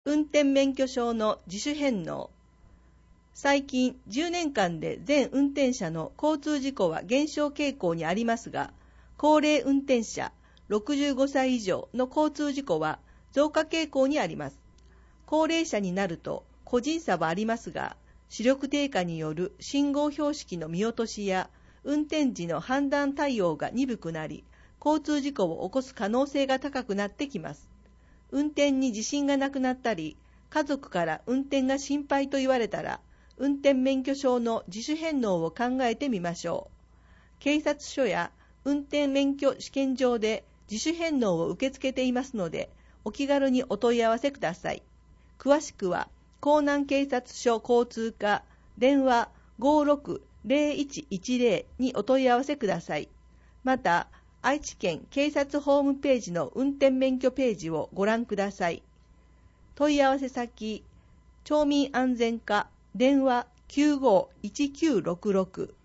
運転免許証の自主返納。最近10年間で全運転者の交通事故は減少傾向にありますが、高齢運転者65歳以上の交通事故は増加傾向にあります。高齢者になると個人差はありますが、視力低下による信号標識の見落としや運転時の判断対応が鈍くなり、交通事故を起こす可能性が高くなってきます。運転に自信がなくなったり、家族から運転が心配と言われたら、運転免許証の自主返納を考えてみましょう。警察署や運転免許試験場で自主返納を受け付けていますので、お気軽にお問い合わせください。詳しくは、江南警察署交通課電話 56-0110 にお問い合わせください。また、愛知県警察ホームページの運転免許ページをご覧ください。問い合わせ先、町民安全課電話 95-1966